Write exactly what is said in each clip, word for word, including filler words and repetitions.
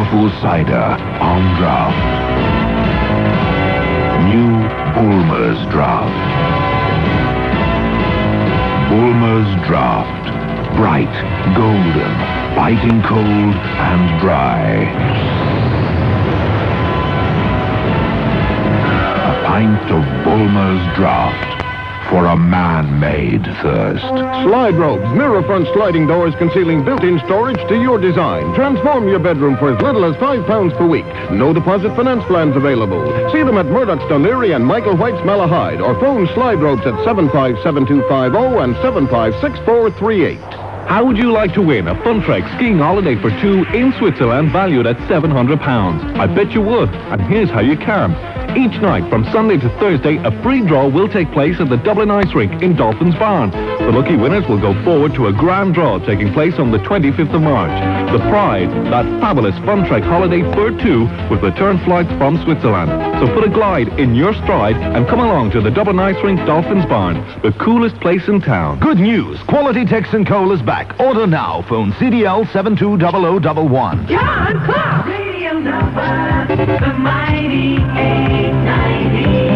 powerful cider on draft. New Bulmers Draft. Bulmers Draft. Bright, golden, biting cold and dry. A pint of Bulmers Draft for a man-made thirst. Slide ropes, mirror front sliding doors concealing built-in storage to your design. Transform your bedroom for as little as five pounds per week. No deposit finance plans available. See them at Murdoch's Dunleary and Michael White's Malahide, or phone Slide Ropes at seven five seven two five zero and seven five six four three eight. How would you like to win a Funtrek skiing holiday for two in Switzerland valued at seven hundred pounds? I bet you would, and here's how you can. Each night from Sunday to Thursday, a free draw will take place at the Dublin Ice Rink in Dolphins Barn. The lucky winners will go forward to a grand draw taking place on the twenty-fifth of March. The prize, that fabulous Funtrek holiday for two with return flights from Switzerland. So put a glide in your stride and come along to the Dublin Ice Rink Dolphins Barn, the coolest place in town. Good news, Quality Texan Coal is back. Order now. Phone C D L seven two zero zero one one. John Clark. Radio number, the mighty eight ninety.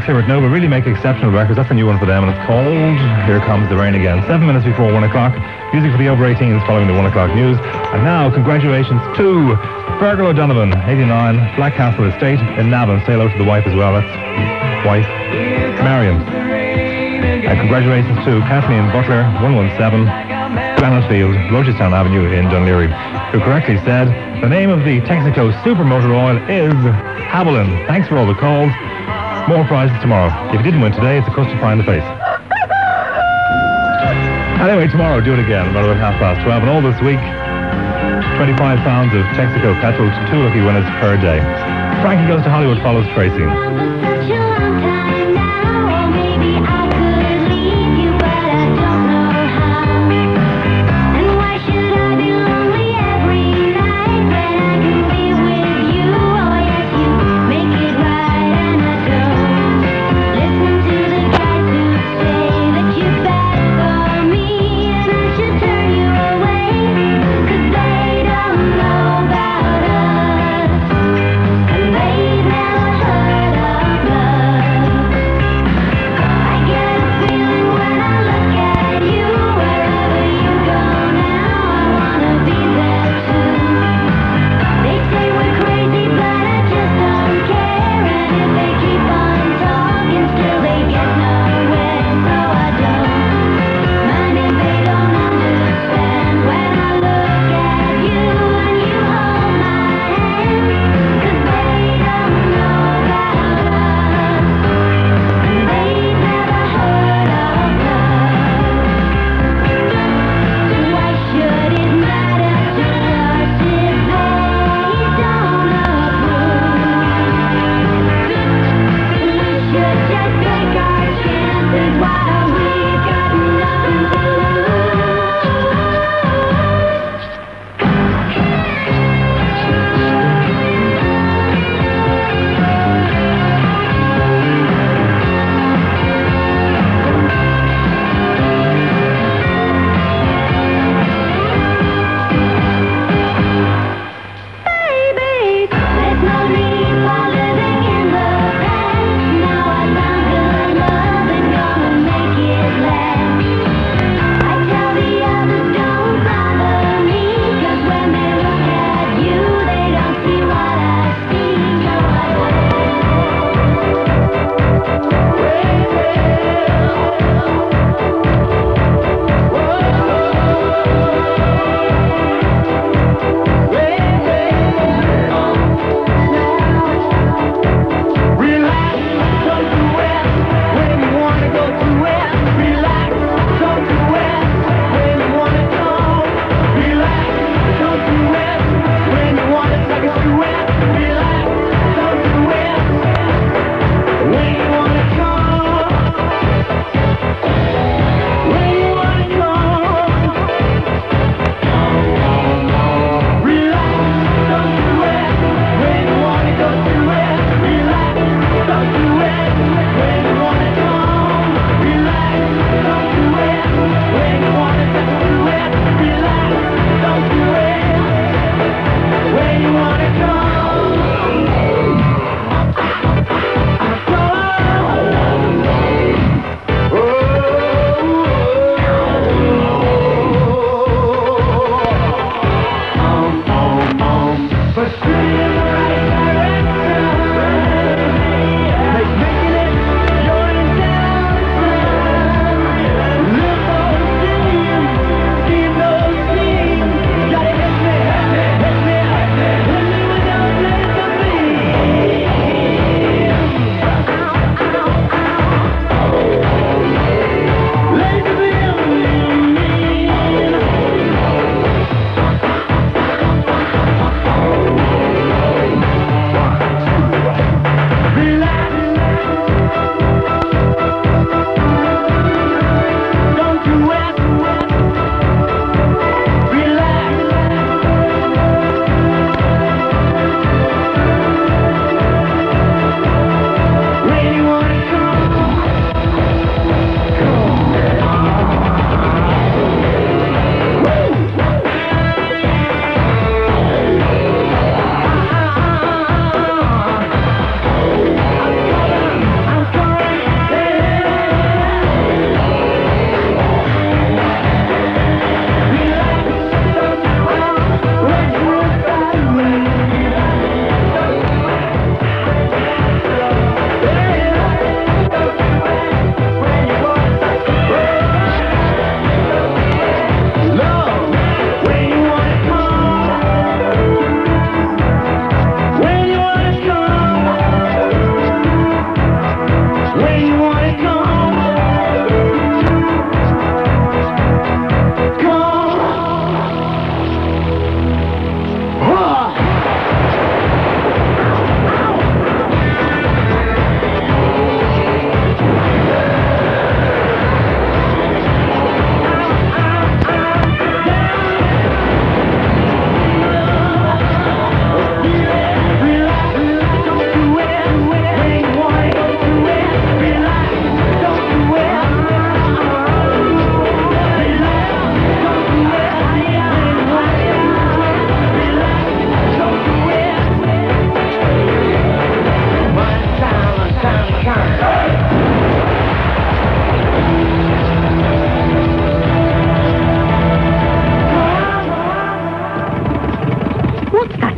here at Nova really make exceptional records. That's a new one for them, and it's called Here Comes the Rain Again. Seven minutes before one o'clock. Music for the over eighteens following the one o'clock news. And now, congratulations to Fergal O'Donovan, eighty-nine, Blackcastle Estate in Navan. Say hello to the wife as well. That's wife, Marion. And congratulations to Kathleen Butler, one one seven, Granite Field, Rochestown Avenue in Dunleary, who correctly said the name of the Texaco Supermotor Oil is Haviland. Thanks for all the calls. More prizes tomorrow. If you didn't win today, it's a custard pie in the face. Anyway, tomorrow, do it again, about half past twelve. And all this week, twenty-five pounds of Texaco petrol to two lucky winners per day. Frankie Goes to Hollywood follows Tracy. Love.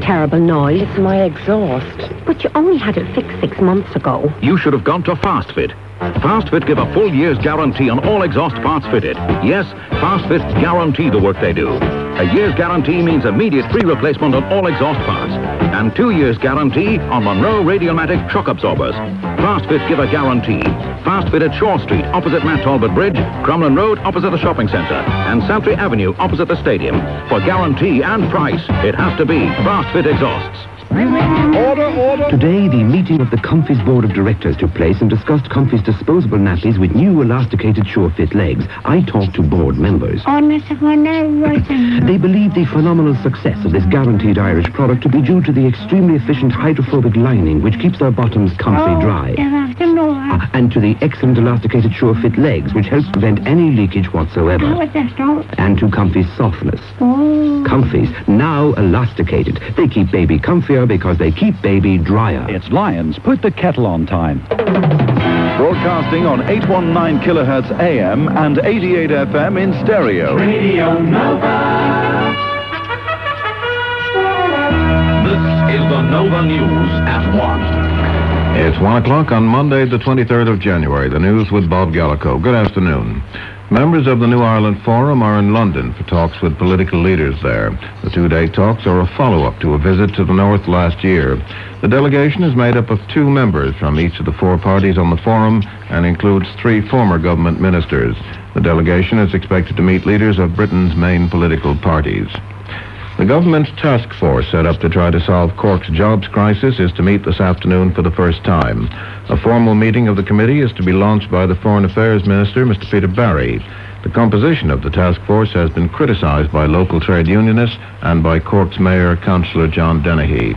terrible noise. It's my exhaust. But you only had it fixed six months ago. You should have gone to FastFit. FastFit give a full year's guarantee on all exhaust parts fitted. Yes, FastFit guarantee the work they do. A year's guarantee means immediate free replacement on all exhaust parts. And two years guarantee on Monroe Radiomatic shock absorbers. FastFit give a guarantee. FastFit at Shore Street, opposite Matt Talbot Bridge, Crumlin Road, opposite the shopping centre, and Santry Avenue, opposite the stadium. For guarantee and price, it has to be FastFit exhausts. Order, order. Today, the meeting of the Comfy's Board of Directors took place and discussed Comfy's disposable nappies with new elasticated SureFit legs. I talked to board members. They believe the phenomenal success of this guaranteed Irish product to be due to the extremely efficient hydrophobic lining which keeps their bottoms comfy dry. Uh, and to the excellent elasticated SureFit legs which helps prevent any leakage whatsoever. And to Comfy's softness. Comfy's, now elasticated. They keep baby comfier because they keep baby drier. It's Lions. Put the kettle on time. Broadcasting on eight nineteen kilohertz A M and eighty-eight F M in stereo. Radio Nova. This is the Nova News at one. It's one o'clock on Monday, the twenty-third of January. The news with Bob Gallico. Good afternoon. Members of the New Ireland Forum are in London for talks with political leaders there. The two-day talks are a follow-up to a visit to the North last year. The delegation is made up of two members from each of the four parties on the forum and includes three former government ministers. The delegation is expected to meet leaders of Britain's main political parties. The government's task force set up to try to solve Cork's jobs crisis is to meet this afternoon for the first time. A formal meeting of the committee is to be launched by the Foreign Affairs Minister, Mister Peter Barry. The composition of the task force has been criticised by local trade unionists and by Cork's Mayor, Councillor John Dennehy.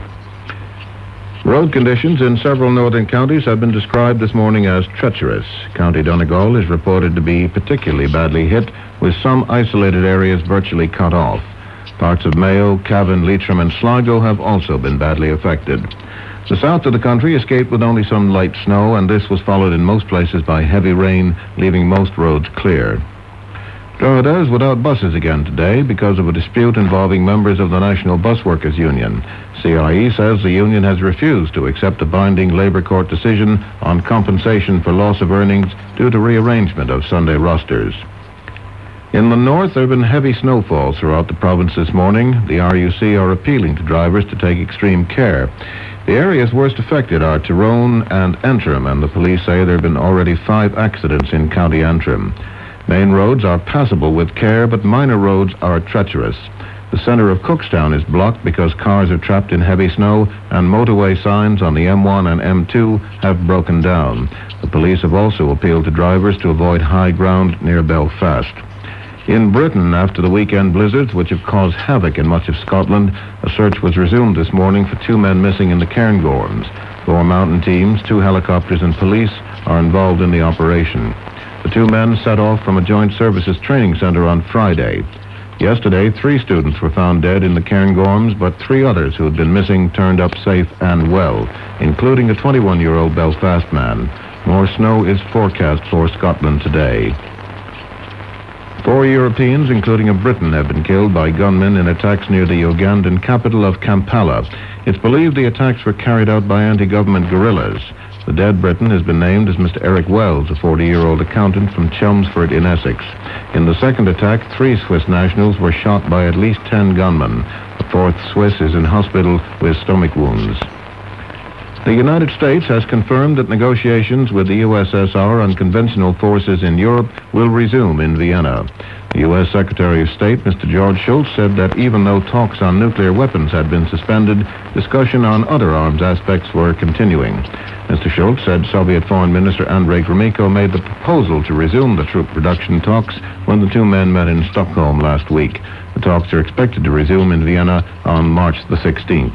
Road conditions in several northern counties have been described this morning as treacherous. County Donegal is reported to be particularly badly hit, with some isolated areas virtually cut off. Parts of Mayo, Cavan, Leitrim and Sligo have also been badly affected. The south of the country escaped with only some light snow, and this was followed in most places by heavy rain, leaving most roads clear. Drogheda is without buses again today because of a dispute involving members of the National Bus Workers Union. C I E says the union has refused to accept a binding Labour Court decision on compensation for loss of earnings due to rearrangement of Sunday rosters. In the north, there have been heavy snowfalls throughout the province this morning. The R U C are appealing to drivers to take extreme care. The areas worst affected are Tyrone and Antrim, and the police say there have been already five accidents in County Antrim. Main roads are passable with care, but minor roads are treacherous. The centre of Cookstown is blocked because cars are trapped in heavy snow, and motorway signs on the M one and M two have broken down. The police have also appealed to drivers to avoid high ground near Belfast. In Britain, after the weekend blizzards, which have caused havoc in much of Scotland, a search was resumed this morning for two men missing in the Cairngorms. Four mountain teams, two helicopters and police are involved in the operation. The two men set off from a joint services training centre on Friday. Yesterday, three students were found dead in the Cairngorms, but three others who had been missing turned up safe and well, including a twenty-one-year-old Belfast man. More snow is forecast for Scotland today. Four Europeans, including a Briton, have been killed by gunmen in attacks near the Ugandan capital of Kampala. It's believed the attacks were carried out by anti-government guerrillas. The dead Briton has been named as Mister Eric Wells, a forty-year-old accountant from Chelmsford in Essex. In the second attack, three Swiss nationals were shot by at least ten gunmen. The fourth Swiss is in hospital with stomach wounds. The United States has confirmed that negotiations with the U S S R on conventional forces in Europe will resume in Vienna. The U S Secretary of State, Mister George Shultz, said that even though talks on nuclear weapons had been suspended, discussion on other arms aspects were continuing. Mister Shultz said Soviet Foreign Minister Andrei Gromyko made the proposal to resume the troop reduction talks when the two men met in Stockholm last week. The talks are expected to resume in Vienna on March the sixteenth.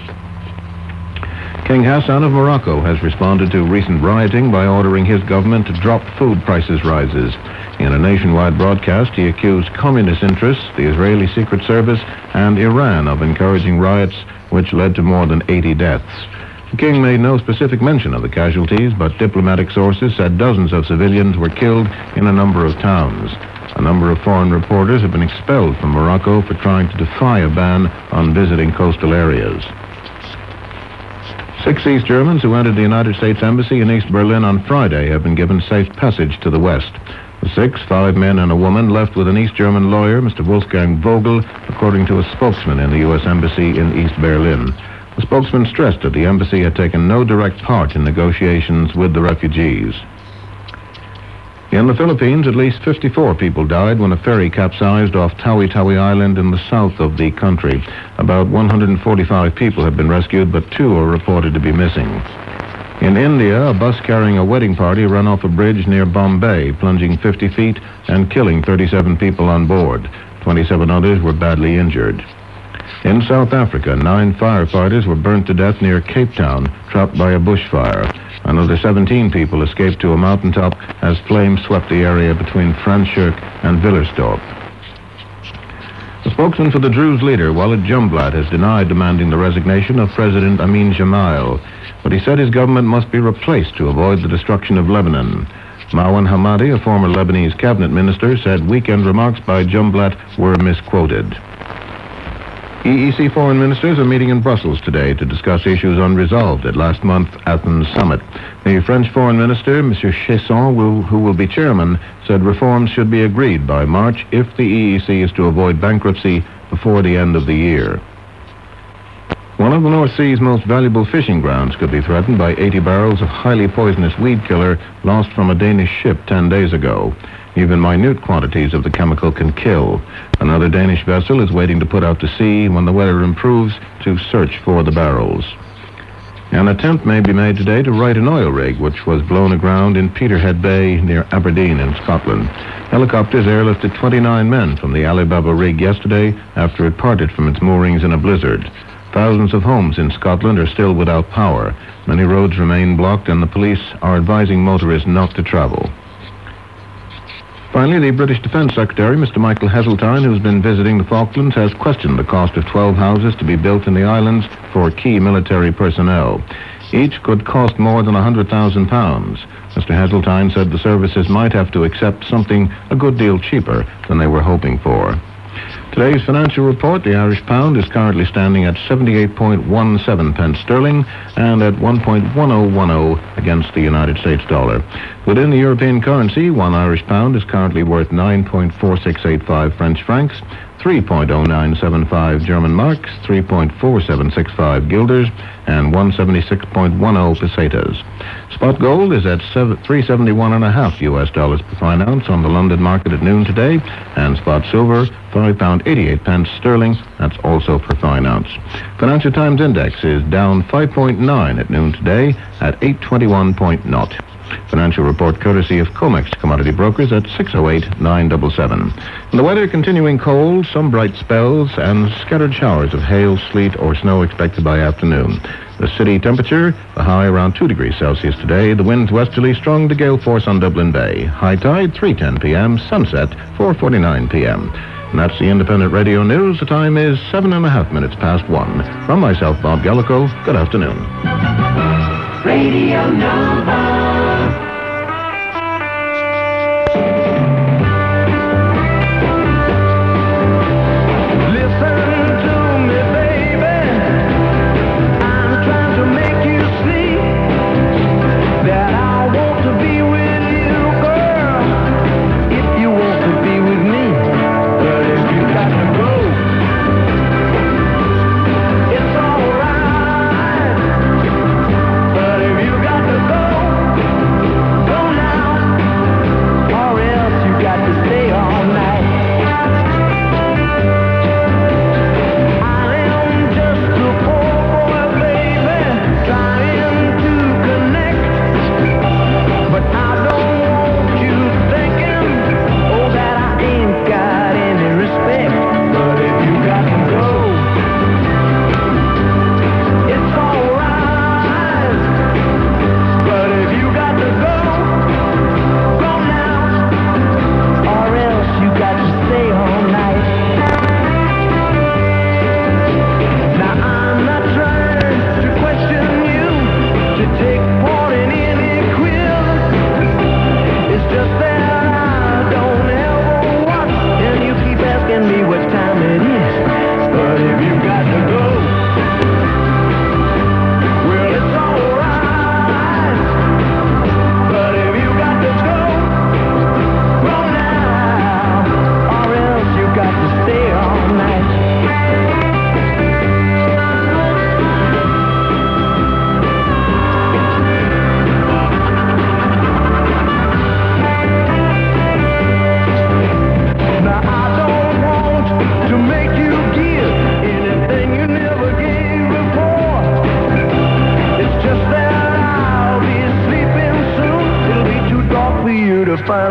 King Hassan of Morocco has responded to recent rioting by ordering his government to drop food prices rises. In a nationwide broadcast, he accused communist interests, the Israeli Secret Service, and Iran of encouraging riots, which led to more than eighty deaths. The king made no specific mention of the casualties, but diplomatic sources said dozens of civilians were killed in a number of towns. A number of foreign reporters have been expelled from Morocco for trying to defy a ban on visiting coastal areas. Six East Germans who entered the United States Embassy in East Berlin on Friday have been given safe passage to the West. The six, five men and a woman, left with an East German lawyer, Mister Wolfgang Vogel, according to a spokesman in the U S Embassy in East Berlin. The spokesman stressed that the embassy had taken no direct part in negotiations with the refugees. In the Philippines, at least fifty-four people died when a ferry capsized off Tawi-Tawi Island in the south of the country. About one hundred forty-five people have been rescued, but two are reported to be missing. In India, a bus carrying a wedding party ran off a bridge near Bombay, plunging fifty feet and killing thirty-seven people on board. twenty-seven others were badly injured. In South Africa, nine firefighters were burnt to death near Cape Town, trapped by a bushfire. Another seventeen people escaped to a mountaintop as flames swept the area between Franschhoek and Villersdorp. The spokesman for the Druze leader, Walid Jumblat, has denied demanding the resignation of President Amin Jamal, but he said his government must be replaced to avoid the destruction of Lebanon. Marwan Hamadi, a former Lebanese cabinet minister, said weekend remarks by Jumblat were misquoted. E E C foreign ministers are meeting in Brussels today to discuss issues unresolved at last month's Athens summit. The French foreign minister, Monsieur Chesson, will, who will be chairman, said reforms should be agreed by March if the E E C is to avoid bankruptcy before the end of the year. One of the North Sea's most valuable fishing grounds could be threatened by eighty barrels of highly poisonous weed killer lost from a Danish ship ten days ago. Even minute quantities of the chemical can kill. Another Danish vessel is waiting to put out to sea when the weather improves to search for the barrels. An attempt may be made today to right an oil rig which was blown aground in Peterhead Bay near Aberdeen in Scotland. Helicopters airlifted twenty-nine men from the Alibaba rig yesterday after it parted from its moorings in a blizzard. Thousands of homes in Scotland are still without power. Many roads remain blocked and the police are advising motorists not to travel. Finally, the British Defence Secretary, Mister Michael Heseltine, who's been visiting the Falklands, has questioned the cost of twelve houses to be built in the islands for key military personnel. Each could cost more than one hundred thousand pounds. Mister Heseltine said the services might have to accept something a good deal cheaper than they were hoping for. Today's financial report, the Irish pound is currently standing at seventy-eight point one seven pence sterling and at one point one oh one oh against the United States dollar. Within the European currency, one Irish pound is currently worth nine point four six eight five French francs, three point oh nine seven five German marks, three point four seven six five guilders, and one seventy-six point one oh pesetas. Spot gold is at three seventy-one and a half U S dollars per fine ounce on the London market at noon today, and spot silver five pound eighty-eight pence sterling. That's also per fine ounce. Financial Times Index is down five point nine at noon today at eight twenty-one point zero. Financial report courtesy of Comex Commodity Brokers at six oh eight nine seven seven. And the weather continuing cold, some bright spells, and scattered showers of hail, sleet, or snow expected by afternoon. The city temperature, the high around two degrees Celsius today. The winds westerly, strong to gale force on Dublin Bay. High tide, three ten p.m. Sunset, four forty-nine p.m. And that's the Independent Radio News. The time is seven and a half minutes past one. From myself, Bob Gallico, good afternoon. Radio Nova. But if you got to go,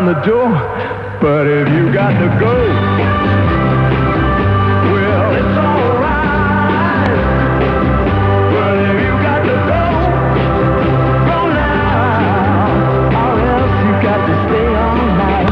on the door. But if you got to go, well, it's alright. But if you got to go, go now, or else you got to stay all night.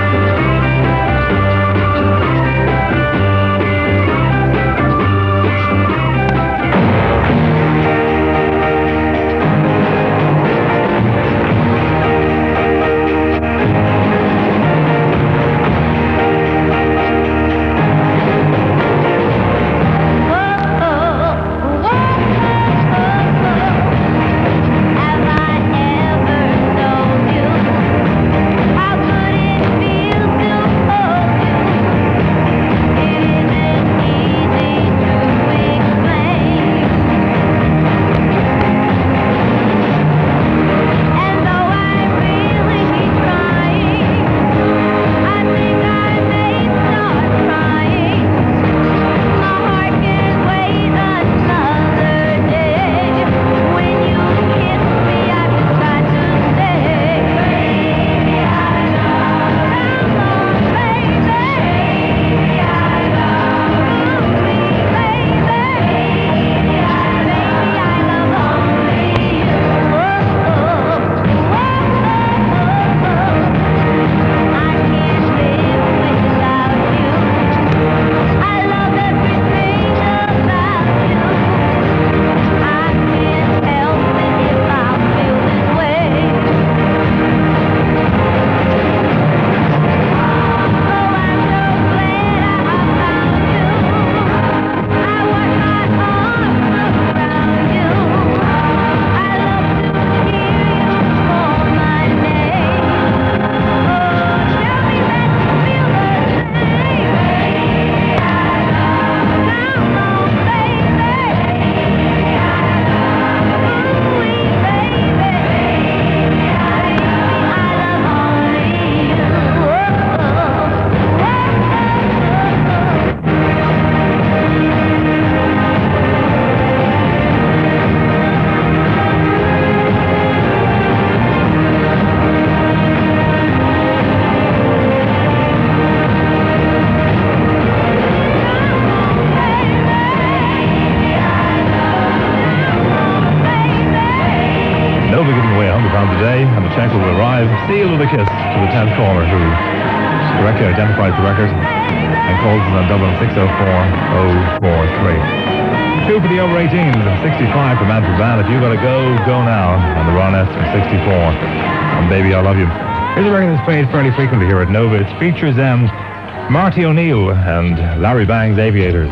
Sealed with a kiss to the tenth caller who correctly identifies the record and calls us on Dublin six oh four oh four three. Two for the over eighteens, sixty-five for Manfred Band. If you gotta go, go now. And the Ronettes for sixty-four. And Baby, I Love You. Here's a record that's played fairly frequently here at Nova. It features um, Marty O'Neill and Larry Bang's Aviators.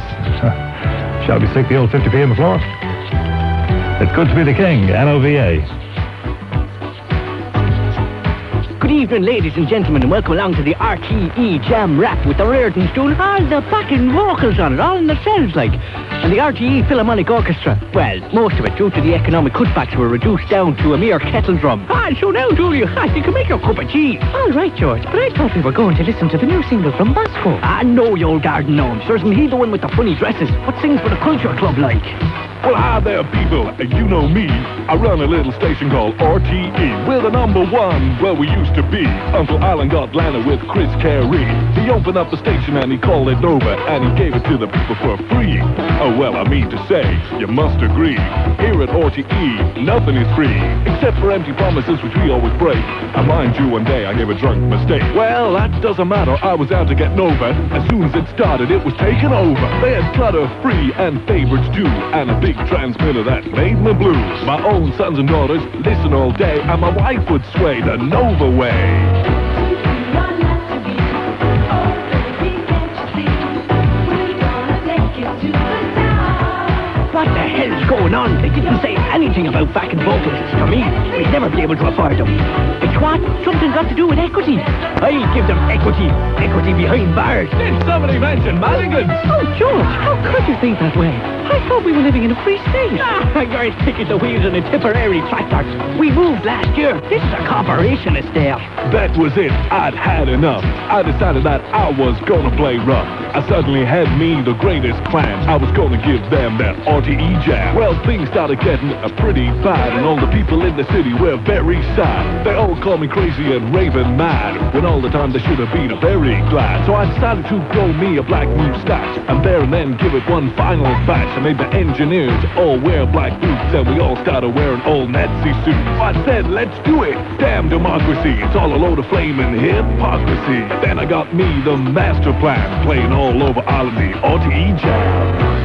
Shall we stick the old fifty p on the floor? It's good to be the king, N O V A. Good evening, ladies and gentlemen, and welcome along to the R T E Jam Rap with the Reardons doing all the backing vocals on it, all in themselves, like. And the R T E Philharmonic Orchestra, well, most of it, due to the economic cutbacks, were reduced down to a mere kettle drum. Ah, so now, Julia, you can make your cup of tea. All right, George, but I thought we were going to listen to the new single from Bosco. Ah, no, you old garden gnome. Sure, isn't he the one with the funny dresses? What sings for the culture club, like? Well, hi there, people. You know me. I run a little station called R T E. We're the number one where we used to be. Uncle Alan got landed with Chris Carey. He opened up the station and he called it Nova, and he gave it to the people for free. Oh, well, I mean to say, you must agree. Here at R T E, nothing is free, except for empty promises which we always break. And mind you, one day I gave a drunk mistake. Well, that doesn't matter. I was out to get Nova. As soon as it started, it was taken over. They had clutter free and favorites too, and a big transmitter that made me blue. My own sons and daughters listen all day, and my wife would sway the Nova way. What the hell's going on? They didn't say anything about backing vocalists for me. We'd never be able to afford them. It's what? Something got to do with equity. I'll give them equity. Equity behind bars. Did somebody mention Mulligans? Oh, George, how could you think that way? I thought we were living in a free state. Ah, you're picking the wheels on a Tipperary tractor. We moved last year. This is a corporation estate. That was it. I'd had enough. I decided that I was gonna play rough. I suddenly had me the greatest plans. I was gonna give them that R T E jam. Well, things started getting uh, pretty bad, and all the people in the city were very sad. They all called me crazy and raving mad, when all the time they should have been uh, very glad. So I decided to grow me a black moustache, and there and then give it one final batch. I made the engineers all wear black boots, and we all started wearing old Nazi suits. I said, let's do it. Damn democracy, it's all a load of flaming hypocrisy. Then I got me the master plan, playing all over Ireland, the R T E jam.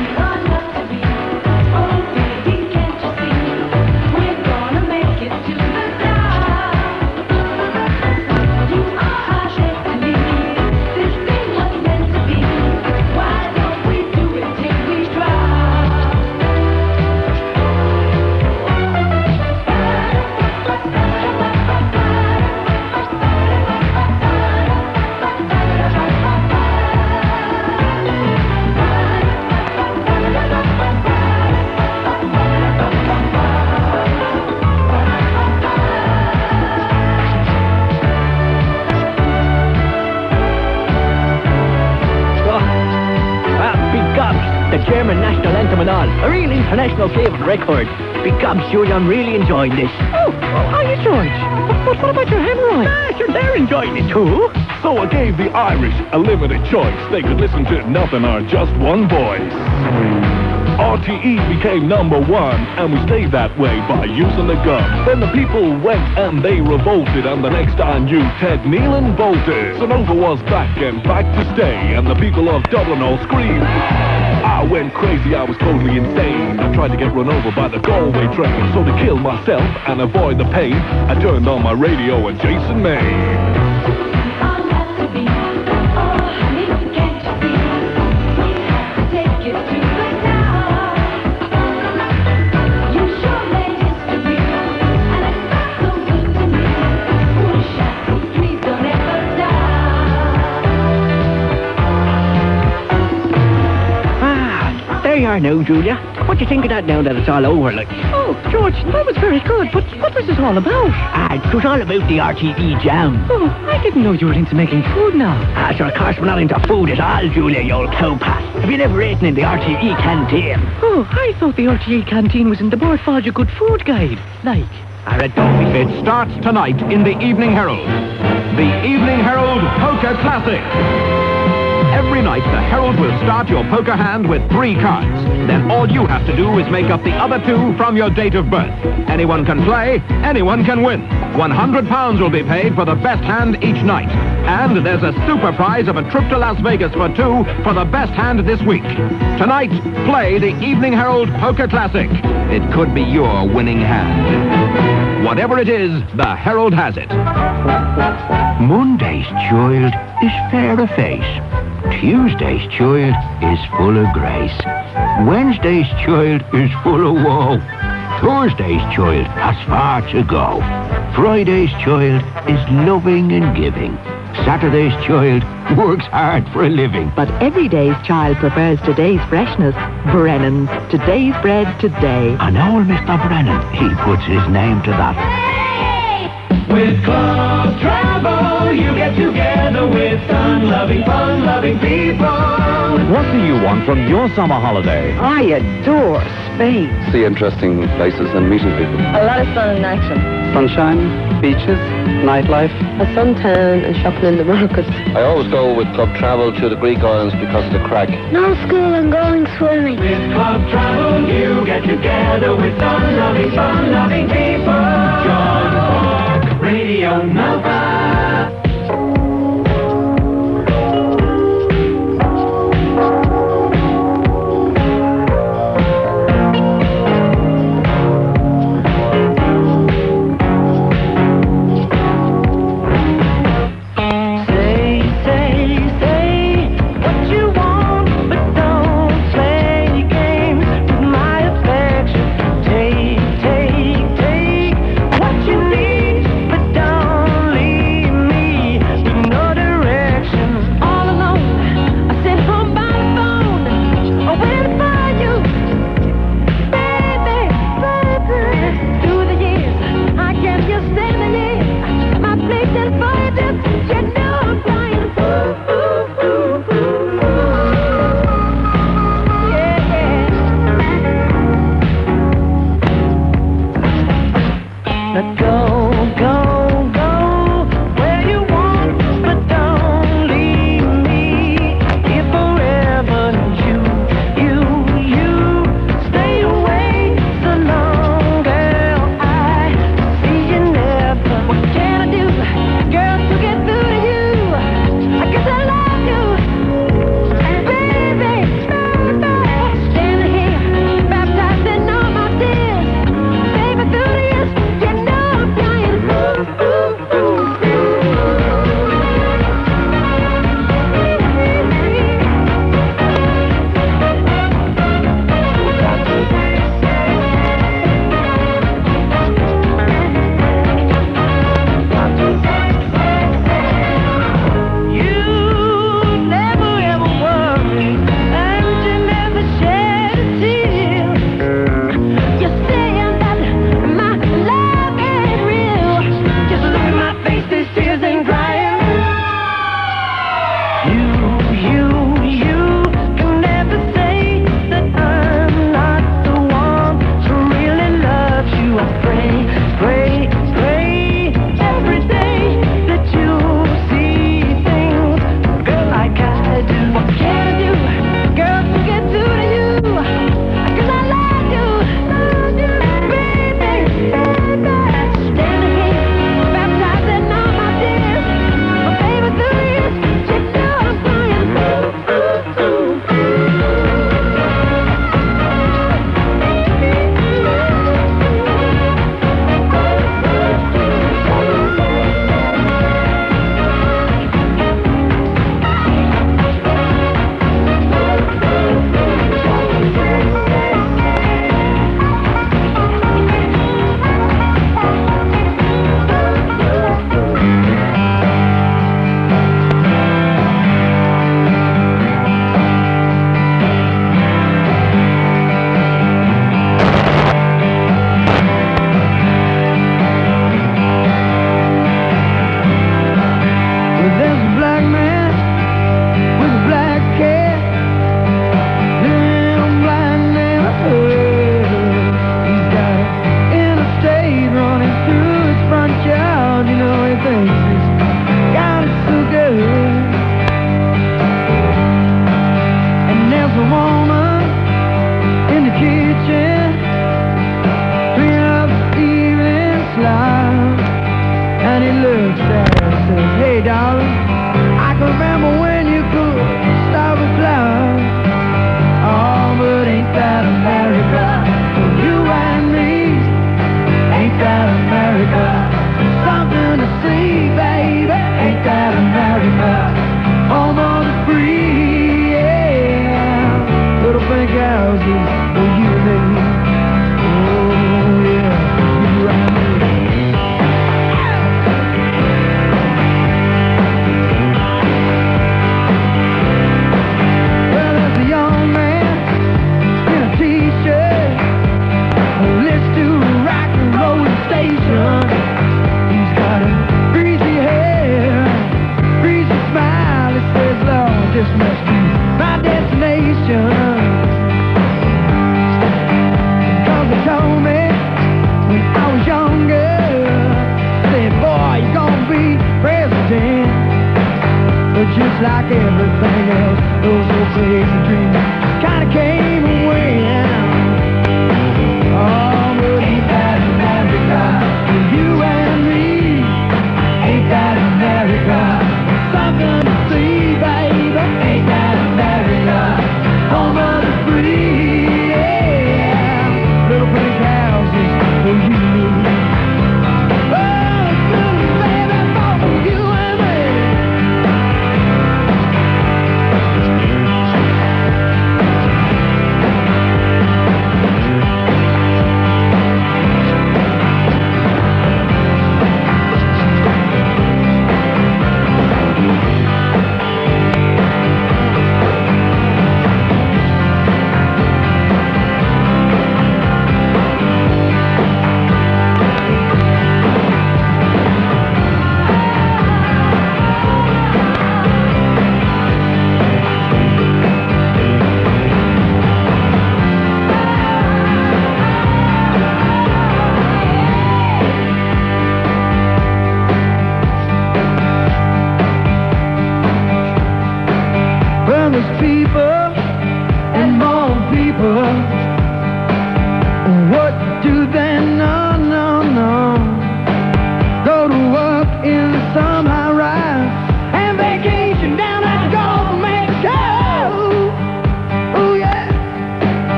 The German national anthem and all. A real international favourite record. Big gobs, George, I'm really enjoying this. Oh, oh, are you, George? But, but what about your hemorrhoids? Ah, sure, they're enjoying it too. So I gave the Irish a limited choice. They could listen to nothing or just one voice. R T E became number one, and we stayed that way by using the gun. Then the people went and they revolted, and the next I knew, Ted Nealon bolted. So Nova was back and back to stay, and the people of Dublin all screamed. I went crazy, I was totally insane. I tried to get run over by the Galway train. So to kill myself and avoid the pain, I turned on my radio and Jason Maine. There you are now, Julia. What do you think of that now that it's all over, like? Oh, George, that was very good, but what was it all about? Ah, it was all about the R T E jam. Oh, I didn't know you were into making food now. Ah, sure, of course we're not into food at all, Julia, you old cowpat. Have you never eaten in the R T E canteen? Oh, I thought the R T E canteen was in the Board Folge Good Food Guide. Like? Ah, don't be It starts tonight in the Evening Herald. The Evening Herald Poker Classic. Every night, the Herald will start your poker hand with three cards. Then all you have to do is make up the other two from your date of birth. Anyone can play, anyone can win. one hundred pounds will be paid for the best hand each night. And there's a super prize of a trip to Las Vegas for two for the best hand this week. Tonight, play the Evening Herald Poker Classic. It could be your winning hand. Whatever it is, the Herald has it. Monday's child is fair of face. Tuesday's child is full of grace. Wednesday's child is full of woe. Thursday's child has far to go. Friday's child is loving and giving. Saturday's child works hard for a living. But every day's child prefers today's freshness. Brennan's. Today's bread today. And old Mister Brennan, he puts his name to that. With Club Travel, you get together with sun-loving, fun-loving people. What do you want from your summer holiday? I adore Spain. See interesting places and meeting people. A lot of fun and action. Sunshine, beaches, nightlife. A suntan and shopping in the markets. I always go with Club Travel to the Greek islands because of the crack. No school and going swimming. With Club Travel, you get together with sun-loving, fun-loving people. John Hawk, Radio Nova.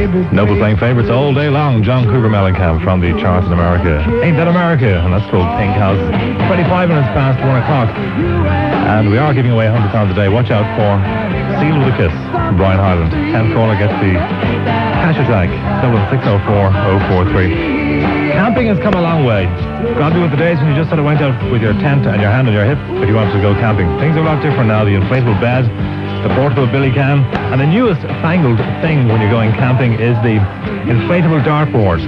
Noble playing favourites all day long. John Cougar Mellencamp from the charts in America. Ain't That America? And that's called Pink House. twenty-five minutes past one o'clock. And we are giving away one hundred pounds a day. Watch out for Seal with a Kiss from Brian Highland. tenth caller gets the cash attack. Dublin six oh four oh four three. Camping has come a long way. Gone to the days when you just sort of went out with your tent and your hand on your hip if you wanted to go camping. Things are a lot different now. The inflatable bed, the portable billy can, and the newest fangled thing when you're going camping is the inflatable dartboard.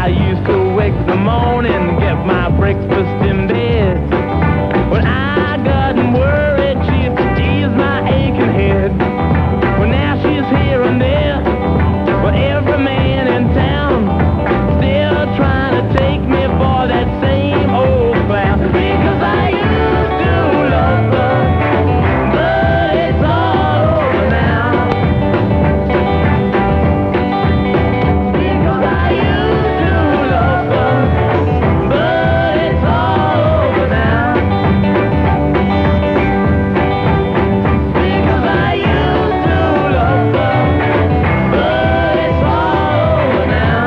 used to wake the morning, get my breakfast in bed. When I got worried, she used to tease my aching head. Well, now she's here and there, but every man in town still trying to take me for that same old clown. Because I used to love her, but it's all over now. Because I used to love her, but it's all over now. Because I used to love her, but it's all over now.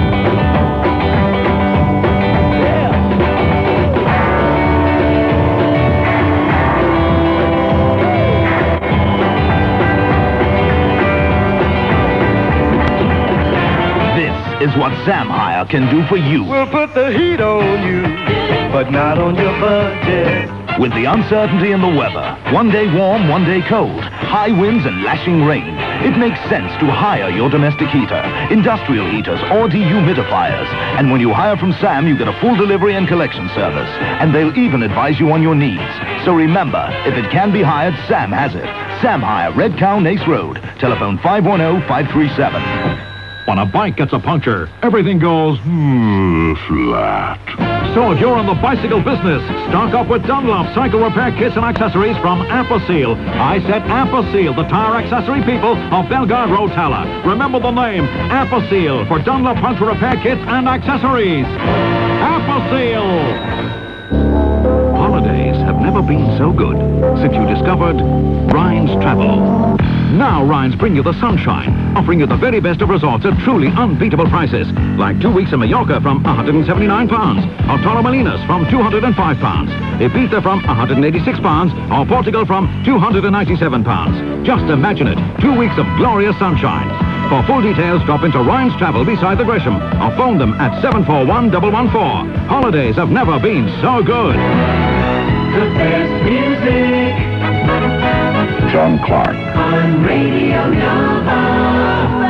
This is what Sam Hire can do for you. We'll put the heat on you, but not on your budget. With the uncertainty in the weather, one day warm, one day cold, high winds and lashing rain, it makes sense to hire your domestic heater, industrial heaters, or dehumidifiers. And when you hire from Sam, you get a full delivery and collection service. And they'll even advise you on your needs. So remember, if it can be hired, Sam has it. Sam Hire, Red Cow, Nace Road. Telephone five one zero, five three seven. When a bike gets a puncture, everything goes hmm, flat. So if you're in the bicycle business, stock up with Dunlop cycle repair kits and accessories from Ampaseal. I said Ampaseal, the tire accessory people of Bellegarde Road, Tala. Remember the name, Ampaseal, for Dunlop puncture repair kits and accessories. Ampaseal! Holidays have never been so good since you discovered Rhines Travel. Now Rhines bring you the sunshine, offering you the very best of resorts at truly unbeatable prices. Like two weeks in Mallorca from one hundred seventy-nine pounds, or Torremolinos from two hundred five pounds, Ibiza from one hundred eighty-six pounds, or Portugal from two hundred ninety-seven pounds. Just imagine it, two weeks of glorious sunshine. For full details, drop into Rhines Travel beside the Gresham, or phone them at seven four one, one one four. Holidays have never been so good. The best music John Clark. on Radio Nova.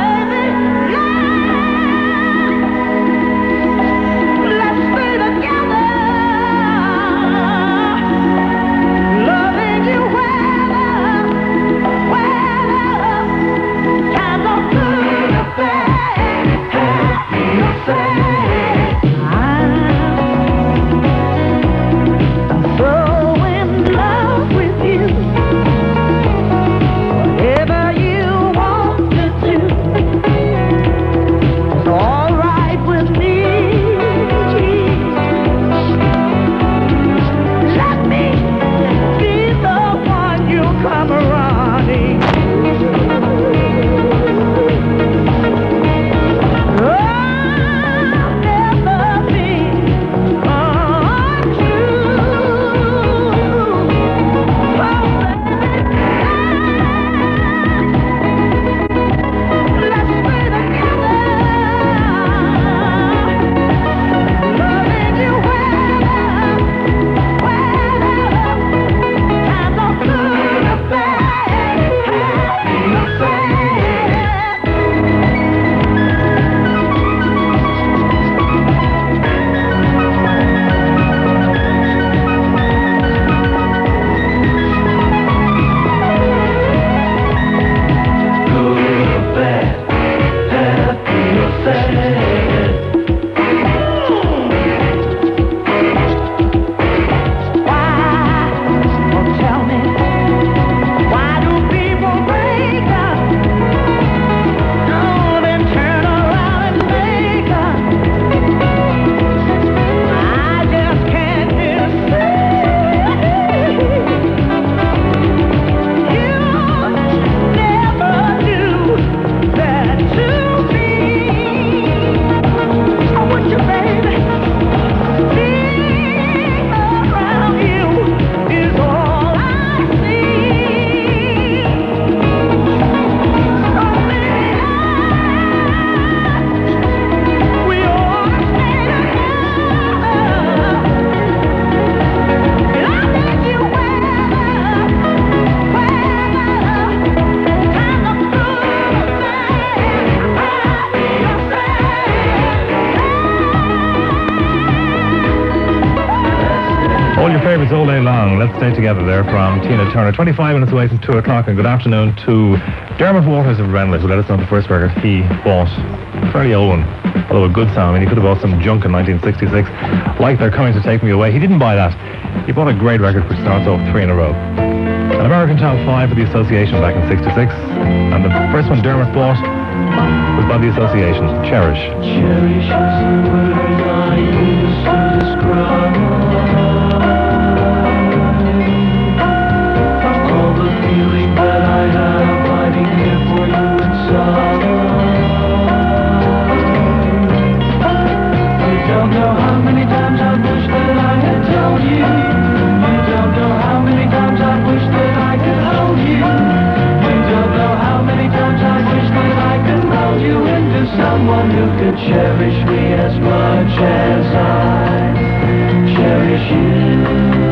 Let's stay together, loving you weather, weather. Times are good or bad, happy or sad. I'm so in love with you. Whatever you want to do. All your favourites all day long. Let's stay together there from Tina Turner. twenty-five minutes away from two o'clock, and good afternoon to Dermot Waters of Renwick, who let us know the first record he bought. A fairly old one, although a good sound. I mean, he could have bought some junk in nineteen sixty-six, like They're Coming to Take Me Away. He didn't buy that. He bought a great record which starts off three in a row. An American Top five for the Association back in sixty-six, and the first one Dermot bought was by the Association, Cherish. Cherish is the word I use to describe all the feeling that I have hiding here for you inside. You don't know how many times I wish that I had told you. You don't know how many times I wish that I could hold you. You don't know how many times I wish that I could mold you into someone who could cherish me as much as I cherish you.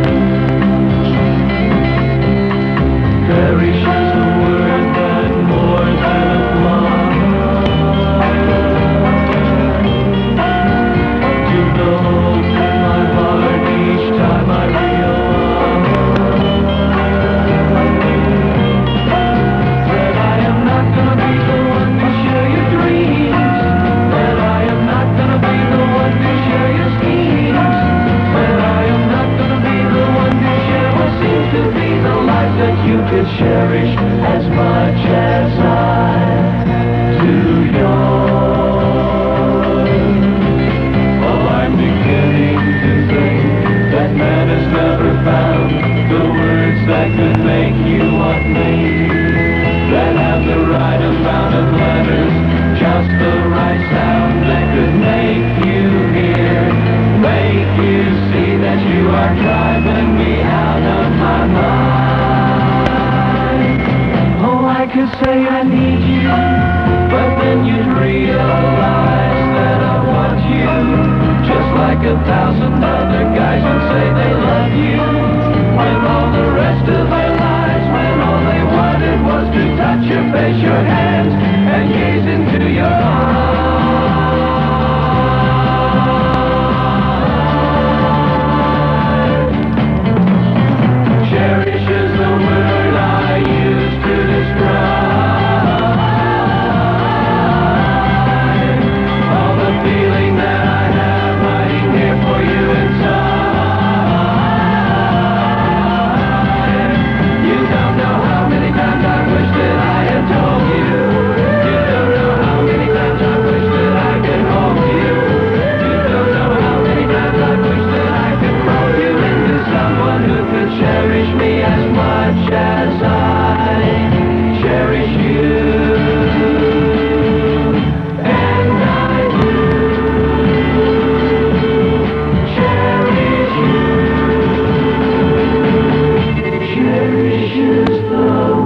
Cherish is a word that more than a love to the hope in my heart each time I realize that I am not gonna be the one to share your dreams, that I am not gonna be the one to share your schemes, that I am not gonna be the one to share what seems to be the life that you could cherish as much as I do yours. Oh, I'm beginning to think that man has never found the words that could make you want me, that have the right amount of letters, just the right sound that could make you hear, make you see that you are driving me out of my mind. Oh, I could say I need you, but then you'd realize that I want you, just like a thousand other guys who say they love you, when all the rest of their lives, when all they wanted was to touch your face, your hands, and gaze into your eyes. Cherish is the word I use to describe all the feeling that I have hiding here for you inside. You don't know how many times I wish that I had told you. You don't know how many times I wish that I could hold you. You don't know how many times I wish that I could mold you into someone who could cherish me as much as I cherish you. And I do cherish you. Cherish is the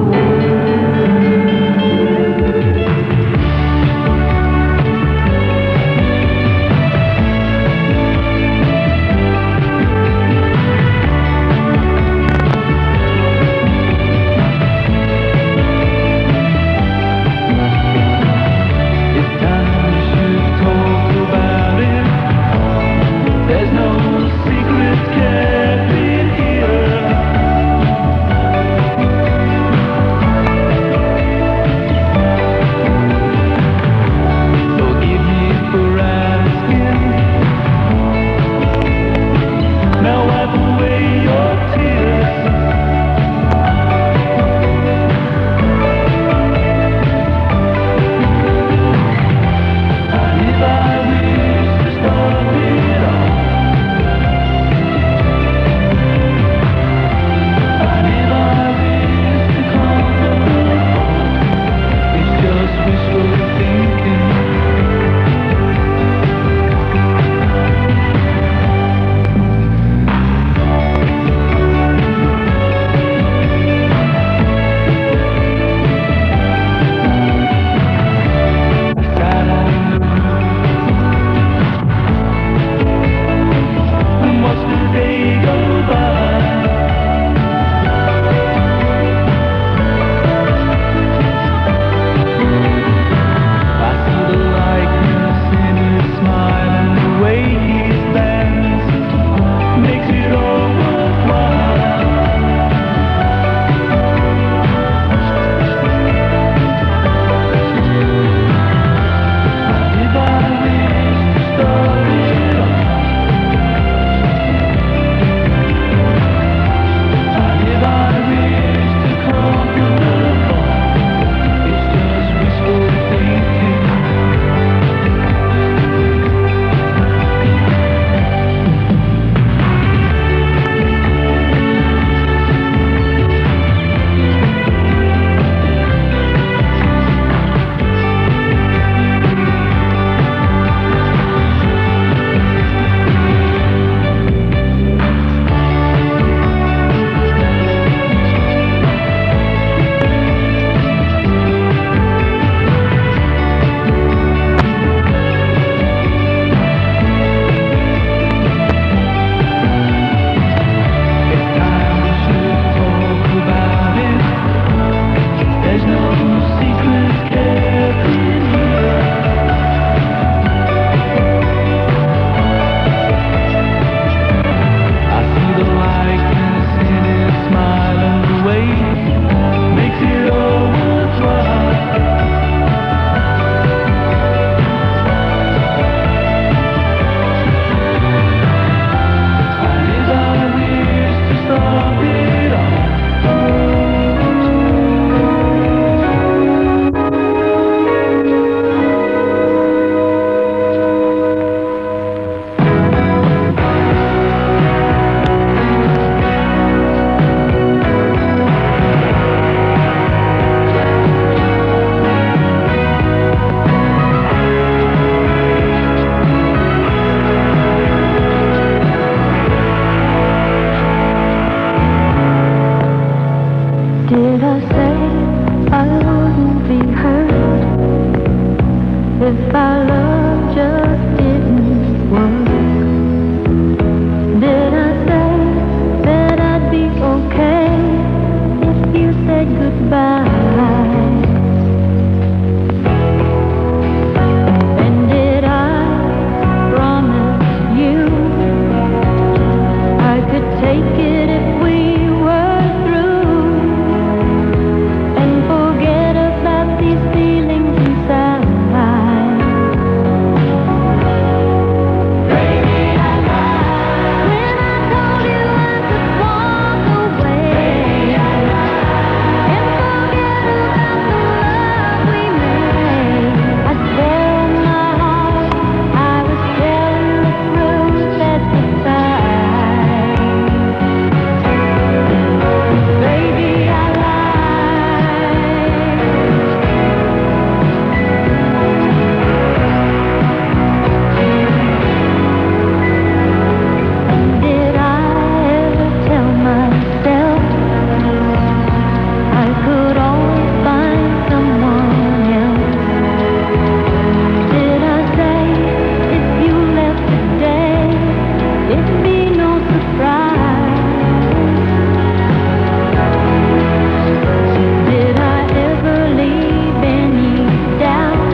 there's no secret kept in here. Forgive me for asking. Now wipe away your tears. And if I wish to stop it all, and if I wish to comfort the fall, it's just wishful thinking. Sat on the roof and watched the day go by. I see the likeness in his smile, and the way he stands makes it all worth Did I ever leave any doubt?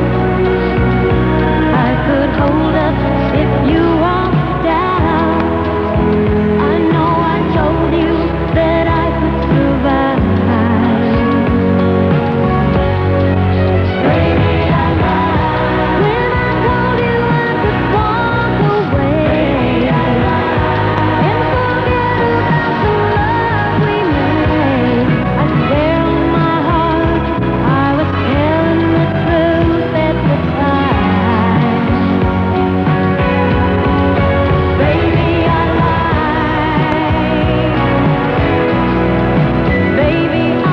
I could hold up if you walked out. I know I told you that I could survive. Baby, I lied when I told you I could walk away. Baby, I lied and forget about the love we made. I swear on my heart I was telling the truth at the time. Baby, I lied. Baby, I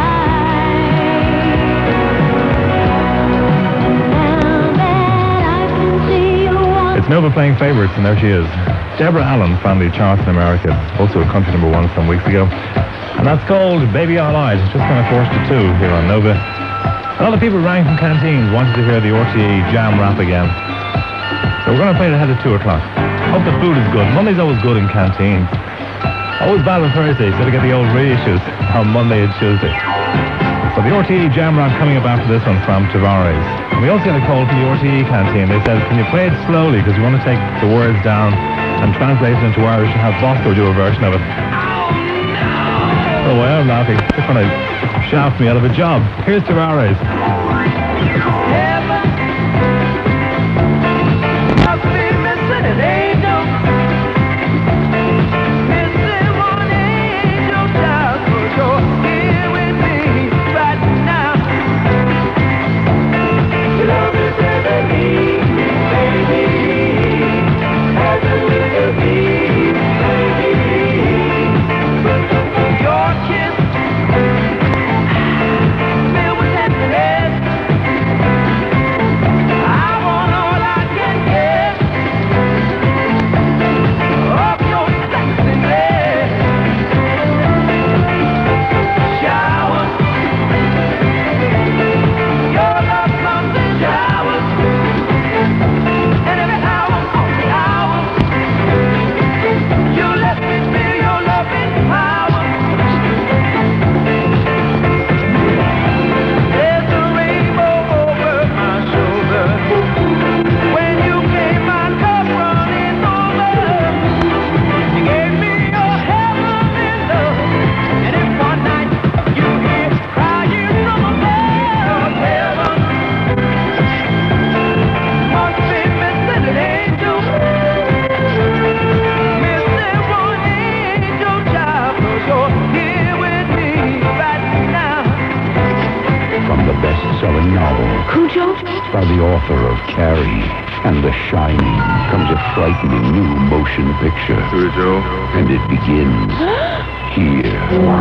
It's Nova playing favourites, and there she is. Deborah Allen found the charts in America, also a country number one some weeks ago. And that's called Baby I Lied. It's just kind of forced to two here on Nova. A lot of people rang from canteens, wanted to hear the R T E Jam Rap again. So we're going to play it ahead of two o'clock. Hope the food is good. Monday's always good in canteens. Always bad on Thursday, so to get the old reissues on Monday and Tuesday. So the R T E Jam Rap coming up after this one from Tavares. And we also got a call from the R T E canteen. They said, can you play it slowly, because we want to take the words down and translate it into Irish and have Bosco do a version of it. Oh, well, I'm laughing. They're trying to shaft me out of a job. Here's Tavares. By the author of Carrie and The Shining comes a frightening new motion picture. Cujo. And it begins here.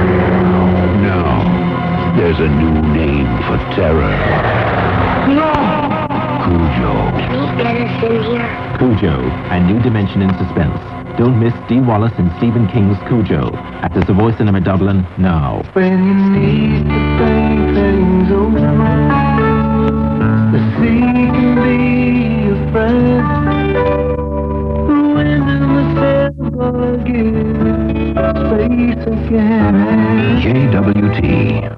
Now, there's a new name for terror. No! Cujo. Please get us in here. Cujo, a new dimension in suspense. Don't miss Dee Wallace and Stephen King's Cujo at the Savoy Cinema Dublin now. When you need to think things over, the sea can be your friend. The wind and the sailboat give space again. J W T.